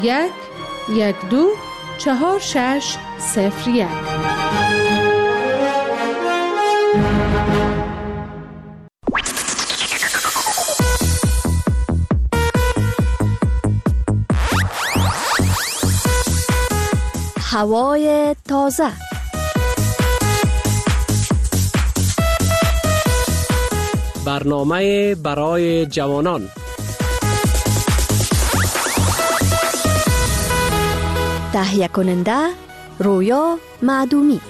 1-12-46-01. هوای تازه. برنامه برای جوانان. تهیه کننده رویا معدومی.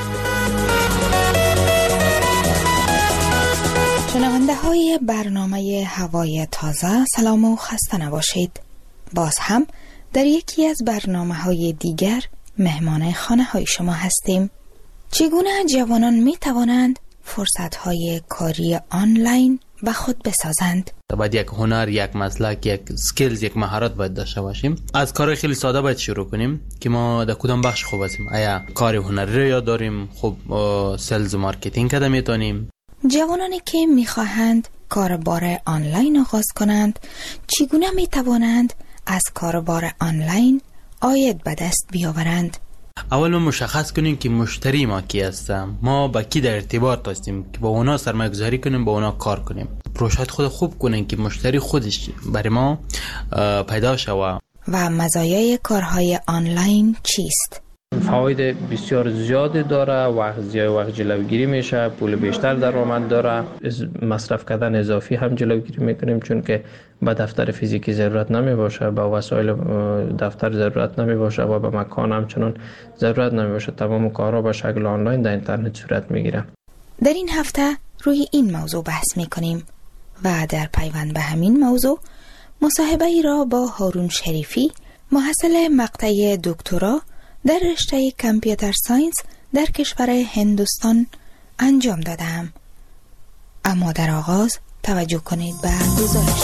شنونده های برنامه هوای تازه، سلام و خسته نباشید. باز هم در یکی از برنامه های دیگر مهمان خانه های شما هستیم. چگونه جوانان می توانند فرصت های کاری آنلاین به خود بسازند؟ باید یک هنر، یک مسلک، یک سکیلز، یک مهارت باید داشته باشیم. از کار خیلی ساده باید شروع کنیم که ما در کدام بخش خوب هستیم. آیا کار هنری رو یاد داریم؟ خب سلز و مارکتینگ کده میتونیم. جوانانی که میخواهند کاربار آنلاین آغاز کنند، چگونه میتوانند از کاربار آنلاین عاید به دست بیاورند؟ اول ما مشخص کنیم که مشتری ما کی هستن، ما با کی در ارتباط هستیم که با اونا سرمایه گذاری کنیم، با اونا کار کنیم. پروژه خود خوب کنیم که مشتری خودش برای ما پیدا شود. و مزایای کارهای آنلاین چیست؟ فواید بسیار زیادی داره. وقت جلوگیری میشه، پول بیشتر درآمد داره، مصرف کردن اضافی هم جلوگیری میکنیم، چون که به دفتر فیزیکی ضرورت نمی باشه، به وسایل دفتر ضرورت نمی باشه و به مکان هم چنان ضرورت نمی باشه. تمام کارها به شکل آنلاین در اینترنت صورت میگیره. در این هفته روی این موضوع بحث میکنیم و در پیوند به همین موضوع مصاحبه ای را با هارون شریفی، محصل مقطع دکترا در رشته کامپیوتر ساینس در کشور هندوستان انجام دادم. اما در آغاز توجه کنید به گزارش.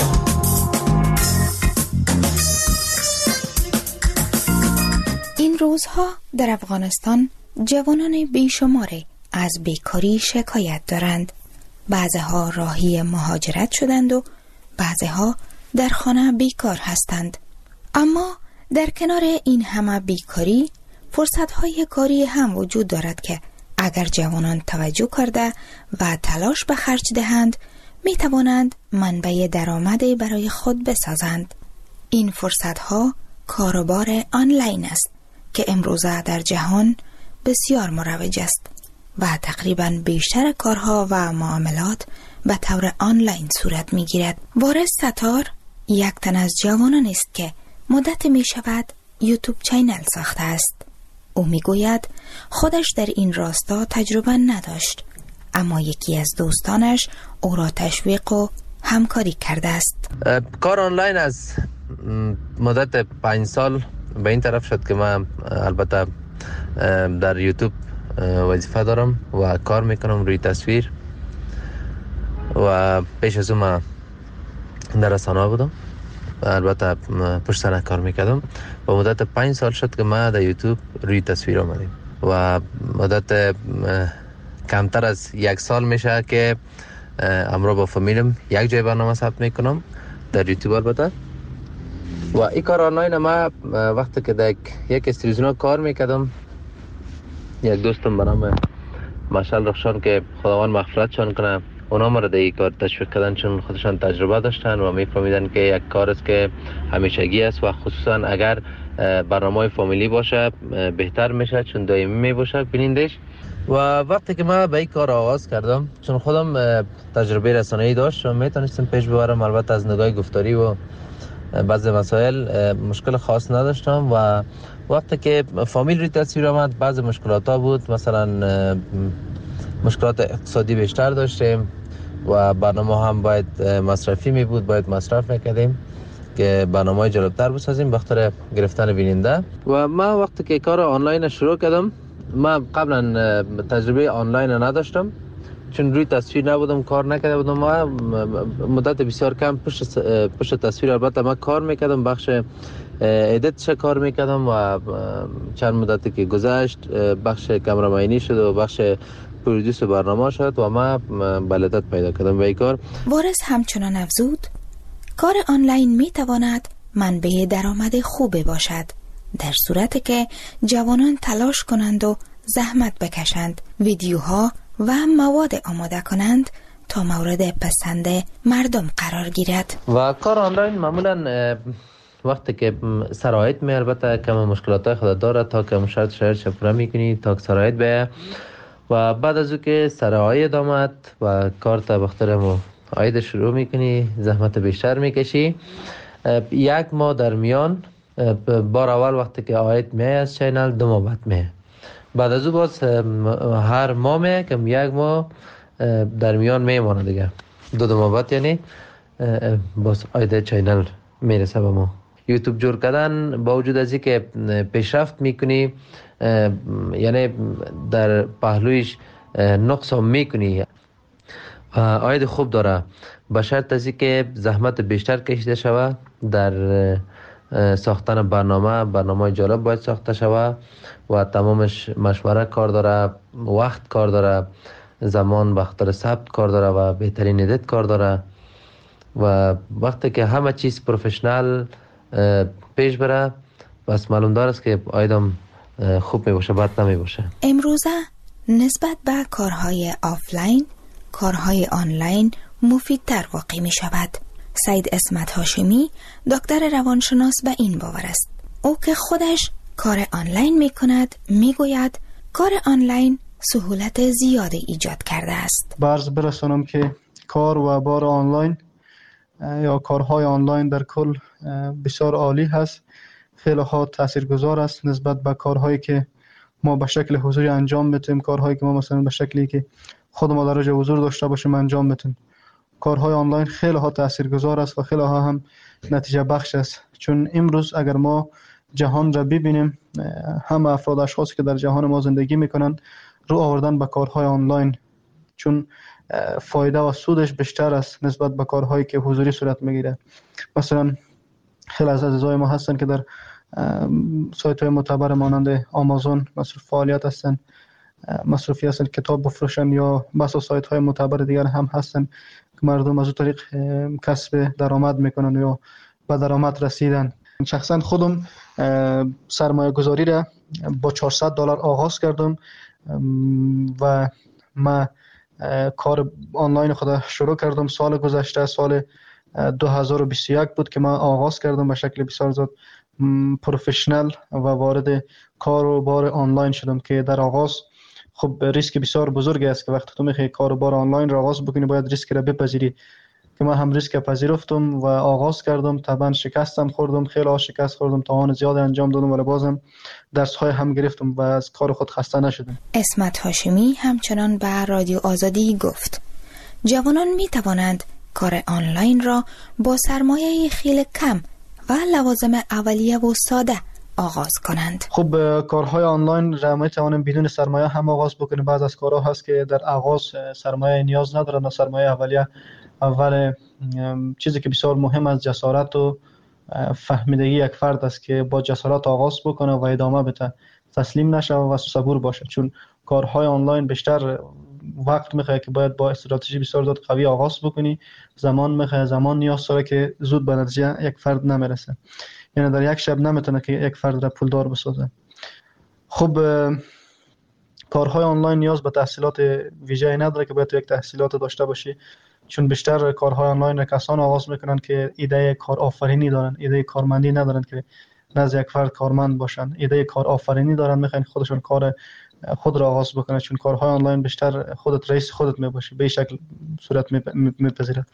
این روزها در افغانستان جوانان بیشماری از بیکاری شکایت دارند. بعضها راهی مهاجرت شدند و بعضها در خانه بیکار هستند. اما در کنار این همه بیکاری، فرصت‌های کاری هم وجود دارد که اگر جوانان توجه کرده و تلاش به خرج دهند، می توانند منبع درآمدی برای خود بسازند. این فرصت‌ها کاروبار آنلاین است که امروزه در جهان بسیار مروج است و تقریباً بیشتر کارها و معاملات به طور آنلاین صورت می گیرد. وارث ستار یک تن از جوانان است که مدت می شود یوتیوب چینل ساخته است. او می گوید خودش در این راستا تجربه نداشت، اما یکی از دوستانش او را تشویق و همکاری کرده است. کار آنلاین از مدت 5 سال به این طرف شد که من البته در یوتیوب وظیفه دارم و کار میکنم روی تصویر و پیش از اون من در رسانه بودم و البته پشت صحنه کار میکردم و مدت 5 سال شد که من در یوتیوب روی تصویر آمدیم و مدت کمتر از 1 سال میشه که امروز با فامیلم یک جای برنامه ثبت میکنم در یوتیوب. البته و این کار آنلاین ما وقتی که در یک استودیو کار میکردم، یک دوستم به نام مشعل رخشان که خداوند مغفرتشان کنه، اونا ما را در این کار تشویق کردن چون خودشان تجربه داشتن و میفهمیدن که یک کار است که همیشگی است و خصوصا اگر برنامه فامیلی باشه بهتر میشه چون دائمی میباشه بینندش. و وقتی که من به این کار آغاز کردم، چون خودم تجربه رسانه‌ای داشتم، میتونستم پیش ببرم. البته از نگاه گفتاری و بعضی مسائل مشکل خاص نداشتم و وقتی که فامیل روی تصویر آمد بعضی مشکلات ها بود، مثلا مشکلات اقتصادی بیشتر داشتیم و برنامه هم باید مصرفی می بود، باید مصرف میکردیم که برنامه جالبتر بسازیم بخاطر گرفتن بیننده. و من وقتی که کار آنلاین شروع کردم، من قبلا تجربه آنلاین نداشتم چون روی تصویر نبودم، کار نکرده بودم. ما مدت بسیار کم پشت تصویر البته من کار میکردم، بخش ادیتش کار میکردم و چند مدتی که گذشت بخش کامرامانی شد و بخش پرودوس برنامه شد و من بلدت پیدا کردم به این کار. وارث همچنان افزود کار آنلاین میتواند منبع درآمد خوبی باشد، در صورتی که جوانان تلاش کنند و زحمت بکشند، ویدیوها و مواد آماده کنند تا مورد پسند مردم قرار گیرد. و کار آنلاین معمولا وقتی که شرایط می البته کم مشکلات خود داره تا که شرایط پورا میکنی تا که شرایط بیه و بعد از او که شرایط آمد و کار تا بخترمو عاید شروع میکنی، زحمت بیشتر میکشی. یک ماه در میان بار اول وقتی که عاید میه از چینل 2 ماه بعد میه، بعد از او باز هر ماه میه که 1 ماه در میان میمانه دیگه، 2 ماه بعد یعنی باز عاید چینل میرسه به ما. یوتیوب جور کردن با وجود از اینکه پیشرفت میکنی، یعنی در پهلویش نقص هم میکنی، عاید خوب داره به شرط از اینکه زحمت بیشتر کشیده شود در ساختن برنامه جالب باید ساخته شود و تمامش مشوره کار داره، وقت کار داره، زمان بخاطر ثبت کار داره و بهترین ادیت کار داره و وقتی که همه چیز پروفشنال پیش بره بس معلوم داره است که عایدم خوب می باشه، بد نمی باشه. امروزه نسبت به کارهای آفلاین، کارهای آنلاین مفیدتر واقع می شود. سید اسمت هاشمی دکتر روانشناس به این باور است. او که خودش کار آنلاین می کند می گوید کار آنلاین سهولت زیادی ایجاد کرده است. برز برسانم که کار و بار آنلاین یا کارهای آنلاین در کل بسیار عالی هست، خیلی ها تاثیرگذار است نسبت به کارهایی که ما به شکل حضوری انجام میتیم، کارهایی که ما مثلا به شکلی که خود ما در جای حضور داشته باشیم انجام میتیم. کارهای آنلاین خیلی ها تاثیرگذار است و خیلی ها هم نتیجه بخش است، چون امروز اگر ما جهان را ببینیم، همه افراد اشخاصی که در جهان ما زندگی میکنن رو آوردن به کارهای آنلاین، چون فایده و سودش بیشتر است نسبت به کارهایی که حضوری صورت میگیره. مثلا خیلی از عزیزای ما هستن که در سایت های معتبر مانند آمازون مصروف فعالیت هستن، مصروفی هستن کتاب بفروشن، یا بس سایت های معتبر دیگر هم هستن که مردم از اون طریق کسب درآمد میکنن یا به درآمد رسیدن. شخصا خودم سرمایه گذاری را با $400 آغاز کردم و ما کار آنلاین خود شروع کردم سال گذشته، سال 2021 بود که من آغاز کردم به شکل بسیار زیاد پروفشنال و وارد کار و بار آنلاین شدم که در آغاز خب ریسک بسیار بزرگی است که وقتی تو میخوای کار و بار آنلاین را آغاز بکنی باید ریسک را بپذیری، که من هم ریسک پذیرفتم و آغاز کردم. طبعا شکستم خوردم، خیلی شکست خوردم، توان زیاد انجام دادم ولی بازم درس های هم گرفتم و از کار خود خسته نشدم. اسمت هاشمی همچنان به رادیو آزادی گفت جوانان می توانند کار آنلاین را با سرمایه خیلی کم و لوازم اولیه و ساده آغاز کنند. خب کارهای آنلاین را می توانیم بدون سرمایه هم آغاز بکنیم. بعض از کارها هست که در آغاز سرمایه نیاز ندارن، سرمایه اولیه. اول چیزی که بسیار مهم است جسارت و فهمیدگی یک فرد است که با جسارت آغاز بکنه و ادامه بده، تسلیم نشه و صبور باشه، چون کارهای آنلاین بیشتر وقت میخواد که باید با استراتژی بسیار زیاد قوی آغاز بکنی، زمان میخواد، زمان نیاز داره که زود به نتیجه یک فرد نمیرسه، یعنی در یک شب نمیتونه که یک فرد را پولدار بسازه. خب کارهای آنلاین نیاز به تحصیلات ویژه‌ای نداره که باید یک تحصیلات داشته باشی، چون بیشتر کارهای آنلاین را کسان آغاز میکنن که ایده کار آفرینی دارن، ایده کارمندی ندارن که نزد یک فرد کارمند باشن، ایده کار آفرینی دارن، میخوان خودشون کار خود را آغاز بکنن، چون کارهای آنلاین بیشتر خودت رئیس خودت میباشی، به شکل صورت میپذیرد.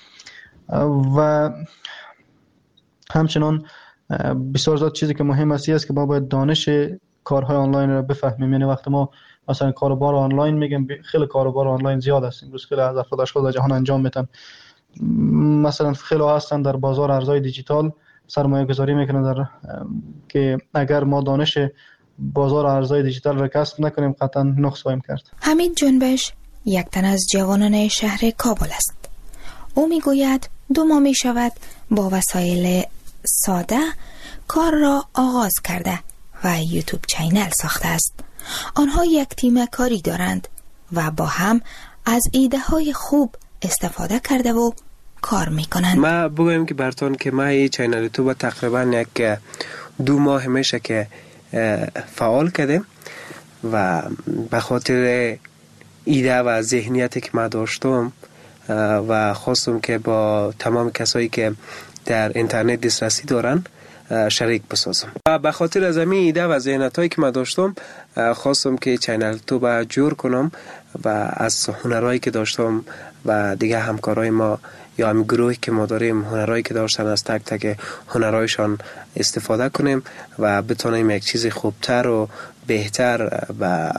و همچنان بسیار زیاد چیزی که مهم است که ما باید دانش کارهای آنلاین را بفهمیم. یعنی وقتی ما مثلا کاروبار آنلاین میگم، خیلی کاروبار آنلاین زیاد است امروز، خیلی از افراد در جهان انجام میدن. مثلا خیلی هستن در بازار ارزهای دیجیتال سرمایه گذاری میکنن در که اگر ما دانش بازار ارزهای دیجیتال را کسب نکنیم قطعا نقص خواهیم کرد. حمید جنبش یک تن از جوانان شهر کابل است. او میگوید 2 ماه میشود با وسایل ساده کار را آغاز کرده و یوتیوب چینل ساخته است. آنها یک تیم کاری دارند و با هم از ایده های خوب استفاده کرده و کار میکنند. ما بگویم که براتون که ما این چینل یوتیوب تقریبا یک 2 ماه میشه که فعال کردیم و به خاطر ایده و ذهنیتی که ما داشتم و خواستم که با تمام کسایی که در اینترنت دسترسی دارن شریک بسازم و به خاطر از همین ایده و ذهنیتایی که ما داشتم خواستم که چینل یوتیوب جور کنم و از هنرهایی که داشتم و دیگه همکارای ما یا هم گروهی که ما داریم هنرهایی که داشتن از تک تک هنرهایشان استفاده کنیم و بتونیم یک چیز خوبتر و بهتر و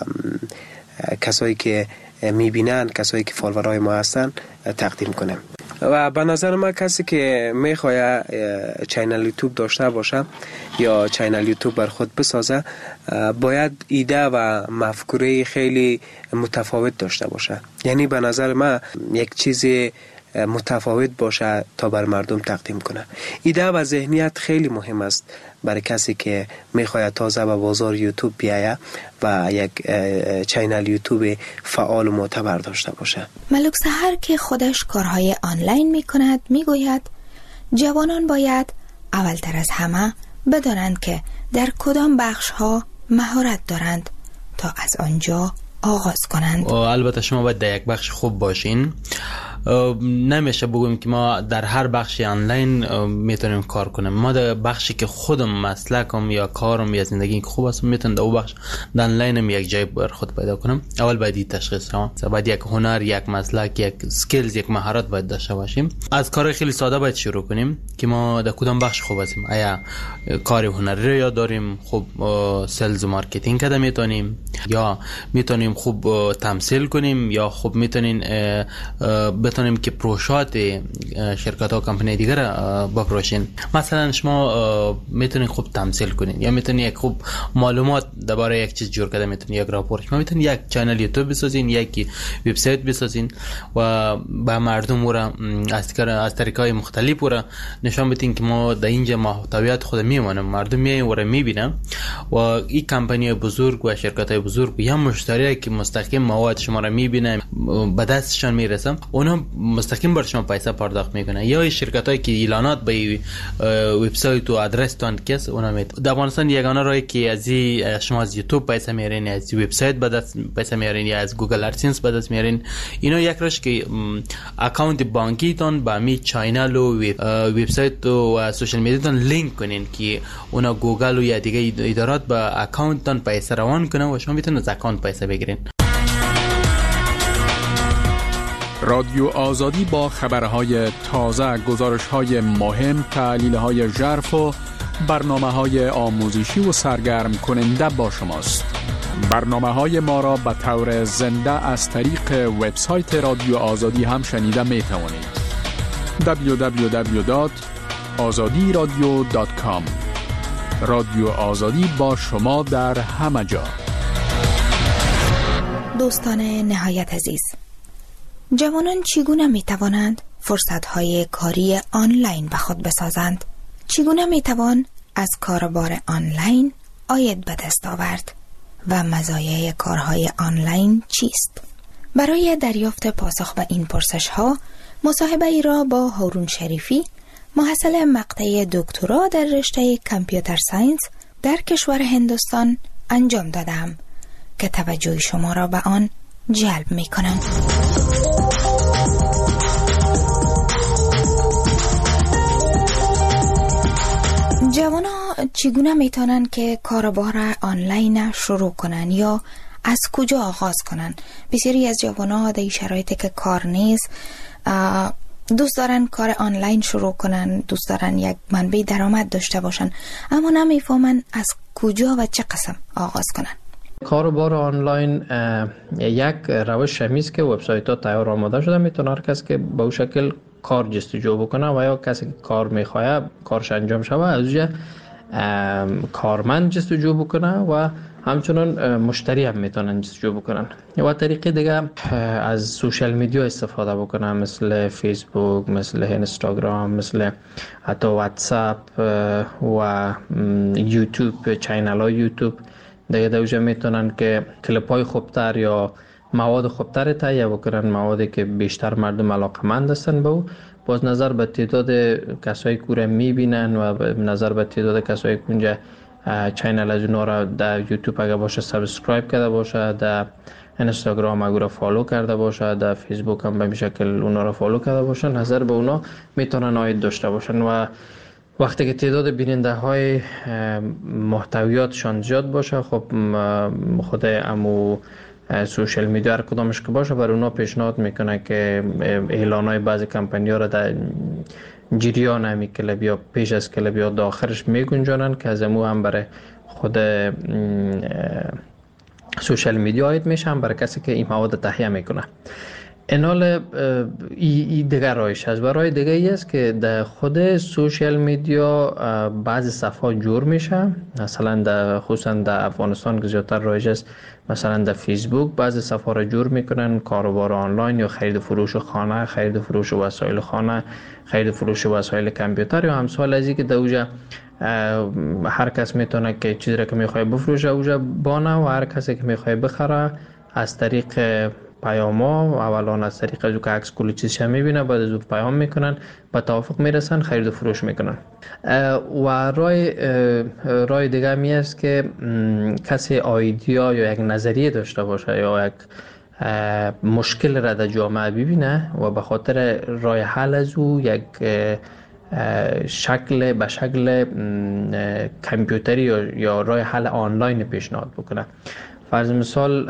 کسایی که میبینن، کسایی که فالوورای ما هستن تقدیم کنیم. و به نظر من کسی که میخواد چینل یوتیوب داشته باشه یا چینل یوتیوب بر خود بسازه باید ایده و مفکوره خیلی متفاوت داشته باشه. یعنی به نظر من یک چیز متفاوت باشه تا بر مردم تقدیم کنه. ایده و ذهنیت خیلی مهم است برای کسی که میخواد تازه به بازار یوتیوب بیایه و یک چینل یوتیوب فعال و معتبر داشته باشه. ملک سحر که خودش کارهای آنلاین میکند میگوید جوانان باید اولتر از همه بدانند که در کدام بخش ها مهارت دارند تا از آنجا آغاز کنند. البته شما باید در یک بخش خوب باشین. نمیشه بگویم که ما در هر بخش آنلاین میتونیم کار کنیم. ما در بخشی که خودم مسلکم یا کارم یا زندگی که خوب است میتونم در اون بخش در آنلاینم یک جای بر خود پیدا کنم. اول باید تشخیص کنم. باید یک هنر، یک مسلک، یک سکیلز، یک مهارت باید داشته باشیم. از کار خیلی ساده باید شروع کنیم که ما در کدام بخش خوب هستیم. آیا کار هنری رو یاد داریم، خوب سلز و مارکتینگ کده میتونیم، یا میتونیم خوب تمثیل کنیم، یا خوب میتونیم بتونیم که پروژات شرکت ها کمپانی دیگر بپروشین. مثلا شما میتونید خوب تمثیل کنین یا میتونید یک خوب معلومات درباره یک چیز جور کرده میتونید یک راپورت، شما میتونید یک چنل یوتیوب بسازین، یک وبسایت بسازین و به مردم را از طریقای مختلف را نشان بدین که ما در اینجا محتویات خود میمونیم، مردم میاین و را میبینن و این کمپانی بزرگ و شرکت های بزرگ یا مشتری که مستقیم مواد شما را میبینن به دستشان میرسن، اونا مستقیم بر شما پیسه پرداخت میکنن. یا شرکتایی که اعلانات به وبسایت و آدرس تان کس اونا میت. در افغانستان یگانه راهی که از شما از یوتیوب پیسه میارین، از وبسایت به دست پیسه میارین یا از گوگل ادسنس به دست میارین، اینا یک راهش که اکانت بانکی تان با می چینل و وبسایت و سوشال میدیا تان لینک کنین که اونا گوگل و یا دیگه ادارات به اکانت تان پیسه روان کنن و شما میتونید از اکانت پیسه بگیرین. رادیو آزادی با خبرهای تازه، گزارش‌های مهم، تحلیل‌های ژرف و برنامه‌های آموزشی و سرگرم کننده با شماست. برنامه‌های ما را به طور زنده از طریق وبسایت رادیو آزادی هم شنیده می‌توانید. www.azadiradio.com. رادیو آزادی با شما در همه جا. دوستان نهایت عزیز، جوانان چگونه می توانند فرصت‌های کاری آنلاین به خود بسازند؟ چگونه می توان از کاربار آنلاین عاید به دست آورد و مزایای کارهای آنلاین چیست؟ برای دریافت پاسخ به این پرسش‌ها مصاحبه ای را با هارون شریفی، محصل مقطع دکترا در رشته کامپیوتر ساینس در کشور هندوستان انجام دادم که توجه شما را به آن جلب می کنم. جوانا چگونه میتونن که کاربار آنلاین شروع کنن یا از کجا آغاز کنن؟ بسیاری از جوانا در شرایطی که کار نیست دوست دارن کار آنلاین شروع کنن، دوست دارن یک منبع درآمد داشته باشن، اما نمیفهمن از کجا و چه قسم آغاز کنن. کاربار آنلاین یک روش شمیست که وبسایت‌ها تیار آماده شده، میتونه هر کس که به اون شکل کار جستجو بکنه و یا کسی که کار میخواد کارش انجام شود از اونجا کارمند جستجو بکنه و همچنان مشتری هم میتونن جستجو بکنن. و طریقه دیگه از سوشال میدیا استفاده بکنن، مثل فیسبوک، مثل اینستاگرام، مثل حتی واتساپ و یوتیوب، چینل های یوتیوب دیگه دوجه میتونن که کلیپ های خوبتر یا مواد خوبتر تهیه بکنن، موادی که بیشتر مردم علاقمند هستن به او. باز نظر به تعداد کسایی که او میبینن و نظر به تعداد کسایی که اونجا چینل از اونا را در یوتیوب اگه باشه سابسکرایب کرده باشه، در اینستاگرام اگه را فالو کرده باشه، در فیسبوک هم به این شکل اونا را فالو کرده باشه، نظر به اونا میتونن عاید داشته باشن. و وقتی که تعداد بیننده های محتویاتشان زیاد باشه، خب خود امو سوشل میدیا هر کدامش که باشه بر اونا پیشنهاد میکنه که اعلان های بعضی کمپانی ها را در جریان همی کلب یا پیش از کلب یا داخلش میگنجانن که از امو هم برای خود سوشل میدیا عاید میشه، هم برای کسی که این مواد تهیه میکنه. اینال ای دیگر رایش هست. برای دیگه ای است که در خود سوشل میدیا بعضی صفحات جور میشه، مثلا خصوصا در افغانستان که زیادتر رایج است، مثلا در فیسبوک بعضی صفحات را جور میکنن، کاروبار آنلاین یا خرید و فروش خانه، خرید و فروش وسایل خانه، خرید و فروش وسایل کامپیوتر یا همسال از این که در اوجا هر کس میتونه که چیزی را که میخواد بفروشه اوجا بانه و هر کسی که میخواد بخره از طریق پیاما، اولا از طریق از که عکس کلی چیزش میبینه، بعد از اون پیام میکنن، با توافق میرسن، خرید و فروش میکنن. و رای دیگه می است که کسی آیدیا یا یک نظریه داشته باشه یا یک مشکل را در جامعه ببینه و به خاطر رای حل از او یک به شکل کامپیوتری یا رای حل آنلاین پیشنهاد بکنه. فرض مثال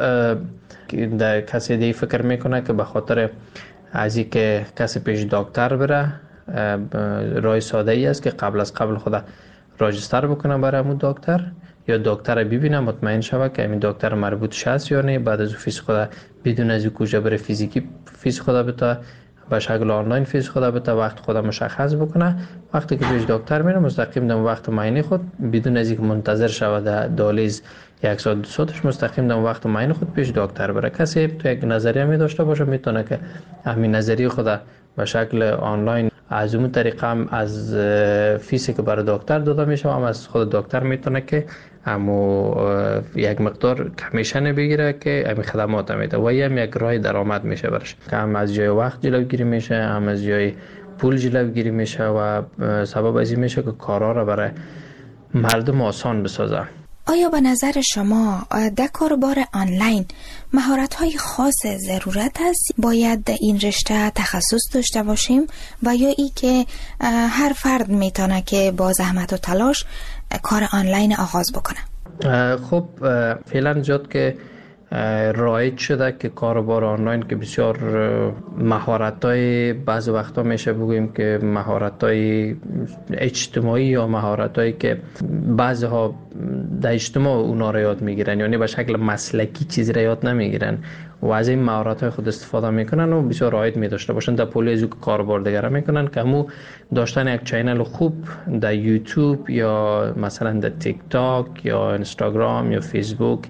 کسی دیگه فکر میکنه که به خاطر از این که کسی پیش دکتر بره، رای ساده ای است که قبل خود راجستر بکنه برای همون دکتر، یا دکتر ببینه مطمئن شوه که همین دکتر مربوط هست یا نه، بعد از فیس خود بدون از کجا بره فیزیکی فیس خود بتا به شکل آنلاین فیس خود بتا وقت خود مشخص بکنه. وقتی که پیش دکتر میره مستقیم در وقت معاینه خود بدون از اینکه منتظر شوه در دالیز یک ساعت دو ساعتش مستقیم در وقت معاینه خود پیش دکتر بره. کسی تو یک نظریه می داشته باشه میتونه که همین نظریه خود به شکل آنلاین از اون طریقه هم از فیسی که برای دکتر داده میشه هم از خود دکتر میتونه که همو یک مقدار کمیشن بگیره که همین خدمات میده و هم یک راه درآمد میشه برش، که هم از جای وقت جلوگیری میشه، هم از جای پول جلوگیری میشه و سبب از این میشه که کارا را برای مردم آسان بسازه. آیا به نظر شما در کاربار آنلاین مهارت‌های خاص ضرورت است؟ باید در این رشته تخصص داشته باشیم و یا ای که هر فرد میتونه که با زحمت و تلاش کار آنلاین آغاز بکنه؟ خب فعلا زیاد که رایج شده که کاربار آنلاین که بسیار مهارت‌های بعض وقتا میشه بگوییم که مهارت‌های اجتماعی یا مهارت‌هایی که بعضی‌ها در اجتماع اونا را یاد میگیرن، یعنی به شکل مسلکی چیزی را یاد نمیگیرن و از این مهارت‌های خود استفاده میکنن و بسیار عاید می‌داشته باشن. در پولی از کاربار دیگه میکنن که همو داشتن یک چینل خوب در یوتیوب یا مثلا در تیک تاک یا اینستاگرام یا فیسبوک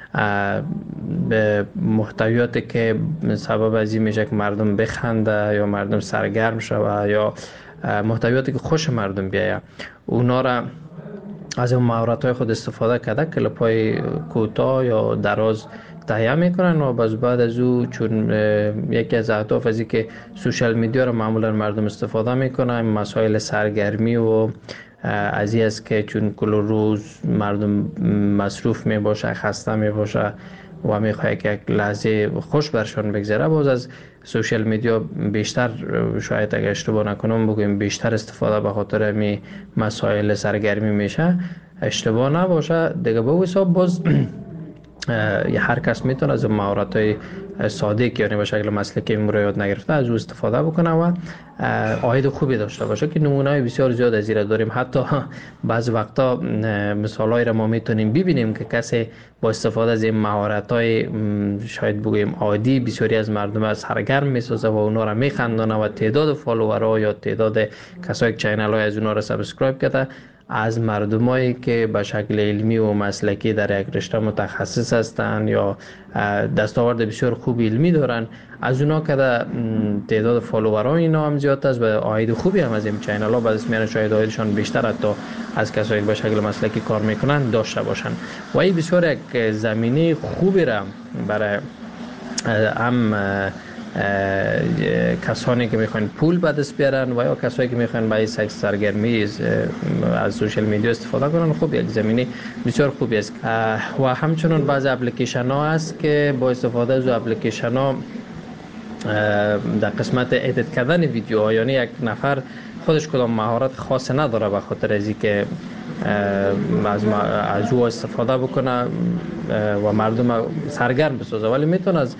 به محتویاتی که سبب از این میشه که مردم بخنده یا مردم سرگرم شوه یا محتویاتی که خوش مردم بیایه، اونا را از اون مهارت‌های خود استفاده کرده کلیپ‌های کوتاه یا دراز تهیه میکنن و بعد از او چون یکی از اهداف از این که سوشل میدیا رو معمولا مردم استفاده میکنن، مسائل سرگرمی و از این است که چون کل روز مردم مصروف می باشه، خسته می باشه و می خواهد که یک لحظه خوش برشان بگذره، باز از سوشل میدیا بیشتر، شاید اگر اشتباه نکنم بگویم بیشتر استفاده به خاطر می مسائل سرگرمی میشه، اشتباه نباشه دیگه. به حساب باز هر کس میتونه از مهارت‌های ساده که یعنی به شکل مسلکی رو یاد نگرفته از او استفاده بکنه و عاید خوبی داشته باشه، که نمونه‌های بسیار زیاد از این داریم. حتی بعض وقتا مثالایی را ما میتونیم ببینیم که کسی با استفاده از این مهارت‌های شاید بگویم عادی بسیاری از مردم از سرگرم میسازه و اونا را میخندونه و تعداد فالوورها یا تعداد کسایی که چینل‌های از اونا را سابسکرایب کرده از مردمایی که به شکل علمی و مسلکی در یک رشته متخصص هستند یا دستاورد بسیار خوب علمی دارن، از اونا که تعداد فالوورها اینا هم زیاد است و عاید خوبی هم از این چینل ها بعد از میان شاید عایدشان بیشتر حتی از کسایی که به شکل مسلکی کار میکنن داشته باشن و این بسیار یک زمینه خوبی را برای هم کسانی که میخوان پول به دست بیارن و یا کسایی که میخوان به این سرگرمی از سوشال میدیا استفاده کنن، خب یک زمینه بسیار خوبی است. و همچنین بعضی اپلیکیشن ها هست که با استفاده از اپلیکیشن ها در قسمت ادیت کردن ویدیوها، یعنی یک نفر خودش کدام مهارت خاص نداره به خاطر از اینکه از او استفاده بکنه و مردم سرگرم بسازه، ولی میتونه از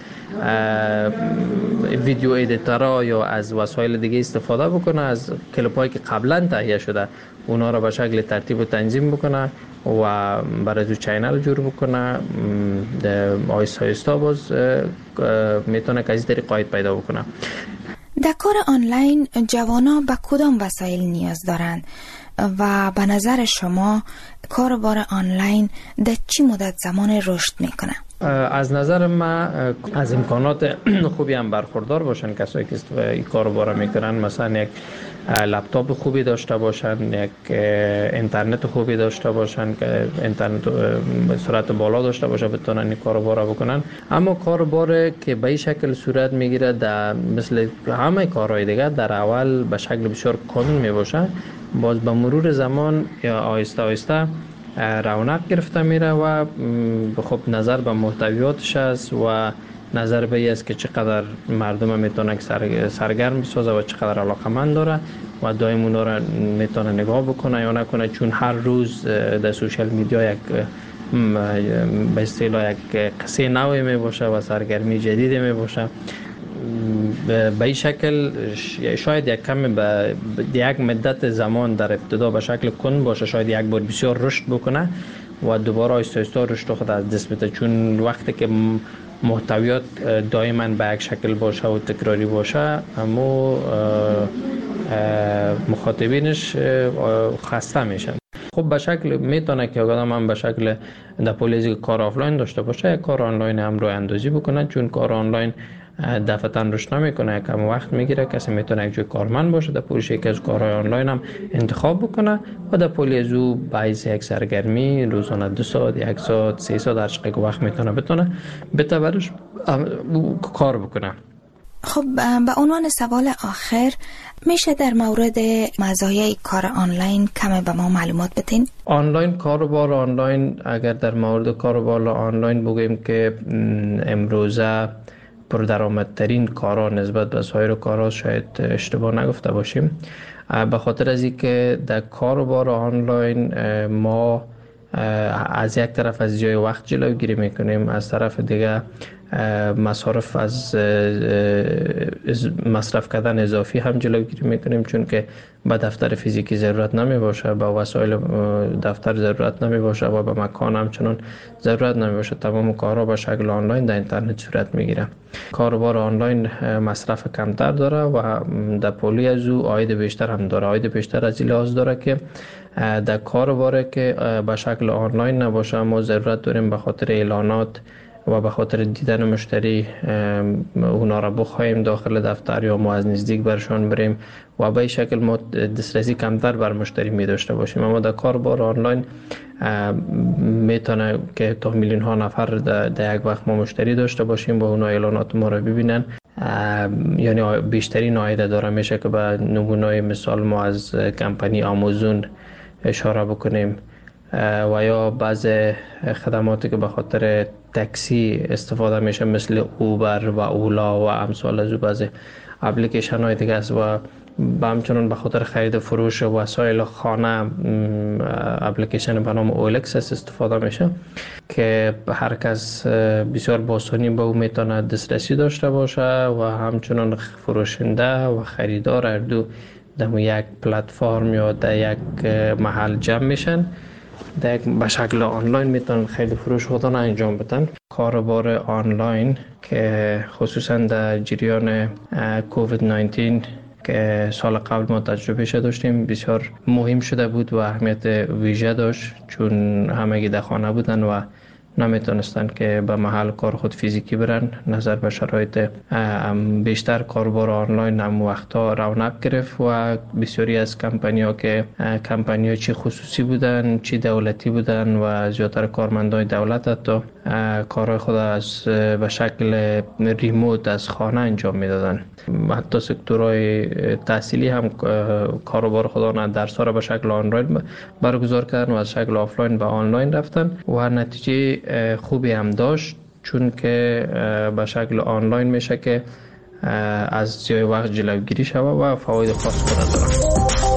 ویدیو ادیتورها یا از وسایل دیگه استفاده بکنه، از کلیپ هایی که قبلا تهیه شده اونا را به شکل ترتیب و تنظیم بکنه و برای دو چینل جور بکنه. آیستا آیستا باز میتونه که از طریق قاید پیدا بکنه. در کار آنلاین جوانا به کدام وسایل نیاز دارند و به نظر شما کاربار آنلاین در چی مدت زمان رشد میکنه؟ از نظر من از امکانات خوبی هم برخوردار باشن کسایی که این کارو میکنن، مثلا یک لپتاپ خوبی داشته باشن، یک اینترنت خوبی داشته باشن که اینترنت به سرعت بالا داشته باشه بتونن این کارو بکنن. اما کاربار که به این شکل صورت میگیره در مثل همه کارهای دیگه در اول به شکل بسیار کند میباشه، باز به مرور زمان یا آهسته آهسته رونق گرفته میره و خب نظر به محتویاتش است و نظر به این است که چقدر مردم میتونه سرگرم بسازه و چقدر علاقمند داره و دائم اونا را میتونه نگاه بکنه یا نکنه، چون هر روز در سوشال میدیا یک به اصطلاح یک قصه نوی می باشه و سرگرمی جدیدی می باشه. به این شکل شاید یک کمی به یک مدت زمان در ابتدا به شکل کند باشه، شاید یک بار بسیار رشد بکنه و دوباره آهسته آهسته رشد خود از دست بده، چون وقتی که محتویات دائما به یک شکل باشه و تکراری باشه اما مخاطبینش خسته میشن. خب به شکل میتونه که آدم هم به شکل در پولیزی کار آفلاین داشته باشه، یک کار آنلاین هم رو اندازی بکنه، چون کار آنلاین دفعتاً رشد نمیکنه، کم وقت میگیره. کسی میتونه یک جای کارمند باشه در پولیش یکی از کارهای آنلاین هم انتخاب بکنه و در پولی از او باعث یک سرگرمی روزانه 2 ساعت 1 ساعت 3 ساعت هر چقدر وقت بتونه بتبرش کار بکنه. خب به عنوان سوال آخر میشه در مورد مزایای کار آنلاین کمی به ما معلومات بدین؟ آنلاین کاروبار آنلاین، اگر در مورد کاروبار آنلاین بگوییم که امروزه پردرآمدترین کارا نسبت به سایر کارا، شاید اشتباه نگفته باشیم، به خاطر از اینکه در کاروبار آنلاین ما از یک طرف از جای وقت جلوگیری میکنیم، از طرف دیگه مصارف از مصرف کردن اضافی هم جلوگیری میکنیم، چون که به دفتر فیزیکی ضرورت نمی باشه، به وسایل دفتر ضرورت نمی باشه و به مکان همچنان ضرورت نمی باشه. تمام کارها به شکل آنلاین در اینترنت صورت میگیره. کاروبار آنلاین مصرف کمتر داره و در پولی از او عاید بیشتر هم داره. عاید بیشتر از این لحاظ داره که در کاروبار که به شکل آنلاین نباشه ما ضرورت داریم به خاطر اعلانات و به خاطر دیدن مشتری اونا را بخوایم داخل دفتر یا ما از نزدیک برشان بریم و به این شکل ما دسترسی کمتر بر مشتری می داشته باشیم. اما در کاربار آنلاین میتونه که تا میلیون ها نفر در یک وقت ما مشتری داشته باشیم و اونا اعلانات ما را ببینن، یعنی بیشترین عاید داره. میشه که به نمونه مثال ما از کمپانی آمازون اشاره بکنیم و یا بعض خدماتی که به خاطر تاکسی استفاده میشه مثل اوبر و اولا و امثال از بعض اپلیکیشن های دیگه است و همچنان به خاطر خرید فروش وسایل خانه اپلیکیشن به نام اولکس استفاده میشه که هر کس بسیار با آسانی به او میتونه دسترسی داشته باشه و همچنان فروشنده و خریدار هر دو در یک پلتفرم یا در یک محل جمع میشن، به شکل آنلاین میتونن خیلی فروش خودن انجام بدن. کاروبار آنلاین که خصوصا در جریان کووید 19 که سال قبل ما تجربه داشتیم بسیار مهم شده بود و اهمیت ویژه داشت، چون همگی در خانه بودن و نمیتونستن که به محل کار خود فیزیکی برن. نظر به شرایط بیشتر کاربار آنلاین هم وقتا رونق گرفت و بسیاری از کمپانی‌ها که کمپانی‌ها چی خصوصی بودن چی دولتی بودن و زیادتر کارمندان دولت حتی کارهای خود از به شکل ریموت از خانه انجام میدادن. حتی سکتورهای تحصیلی هم کاروبار خودانه درس‌ها را به شکل آنلاین برگزار کردن و از شکل آفلاین به آنلاین رفتن و نتیجه خوبی هم داشت، چون که به شکل آنلاین میشه که از ضیاع وقت جلوگیری شود و فواید خاص خود داره.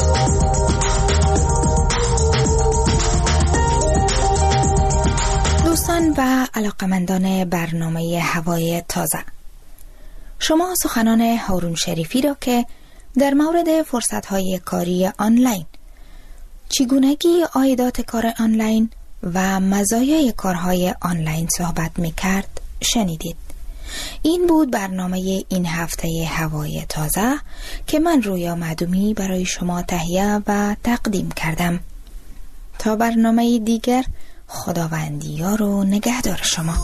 دوستان و علاقمندان برنامه هوای تازه، شما سخنان هارون شریفی را که در مورد فرصت‌های کاری آنلاین، چگونگی عایدات کار آنلاین و مزایای کارهای آنلاین صحبت می‌کرد شنیدید. این بود برنامه این هفته هوای تازه که من رویا معدومی برای شما تهیه و تقدیم کردم. تا برنامه دیگر، خداوندیار و نگهدار شما.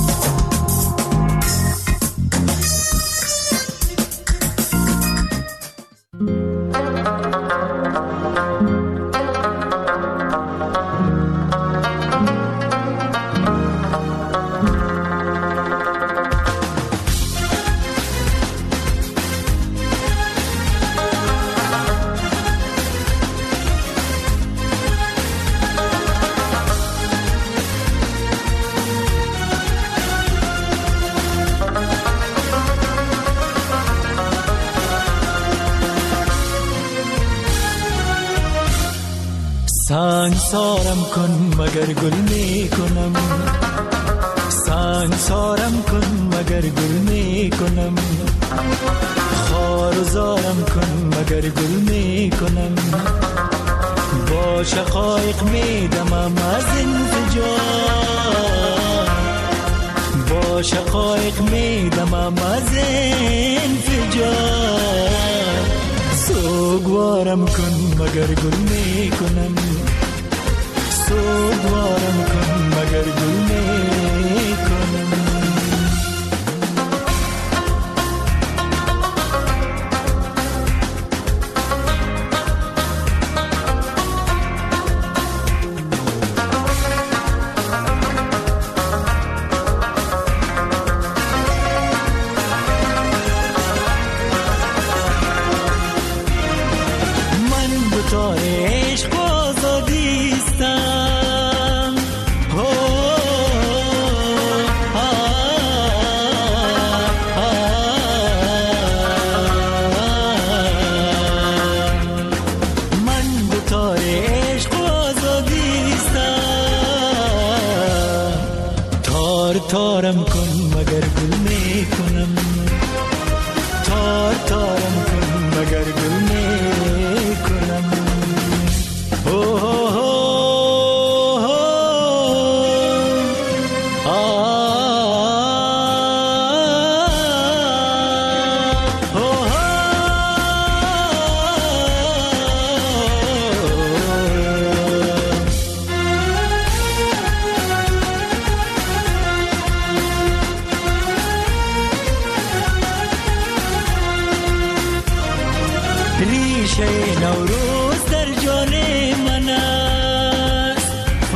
سارم کن مگر گل می کنم، سارم کن مگر گل می کنم، خار و زارم کن مگر گل می کنم، با شقایق می دمم از انفجار، با شقایق می دمم از انفجار، سوگوارم کن مگر گل می کنم، سوگوارم کن مگر گل می کنم. من بطار عشق آزادیستم، من بطار عشق آزادیستم، تار تارم کن مگر گل می کنم، تار تارم کن مگر گل می کنم. ریشه نوروز در جان من است،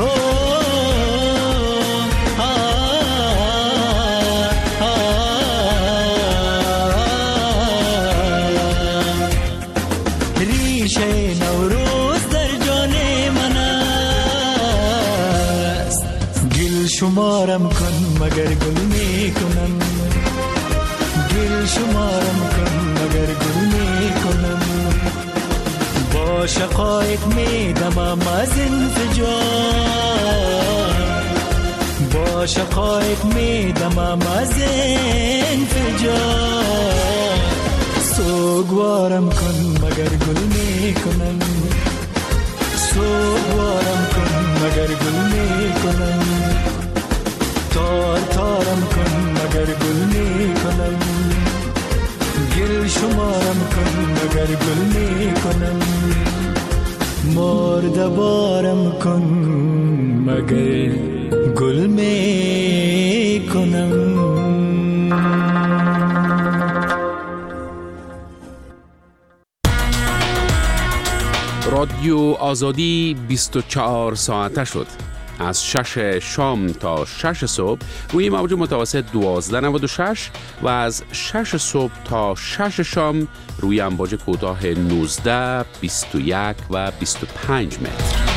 ریشه نوروز در جان من است، گل شمارم کن مگر گل می کنم، گل شمارم کن مگر گل می کنم، با شقایق می دمم از انفجار، با شقایق می دمم از انفجار، سوگوارم کن مگر گل می کنم، سوگوارم کن مگر گل می کنم، تار تارم کن مگر گل می کنم، گل شمارم کن مگر گل می کنم، مرده بارم کن مگر گل می کنم. رادیو آزادی 24 ساعته شد. از 6 شام تا 6 صبح روی موج متوسط 1296 و از 6 صبح تا 6 شام روی امواج کوتاه 19، 21 و 25 متر.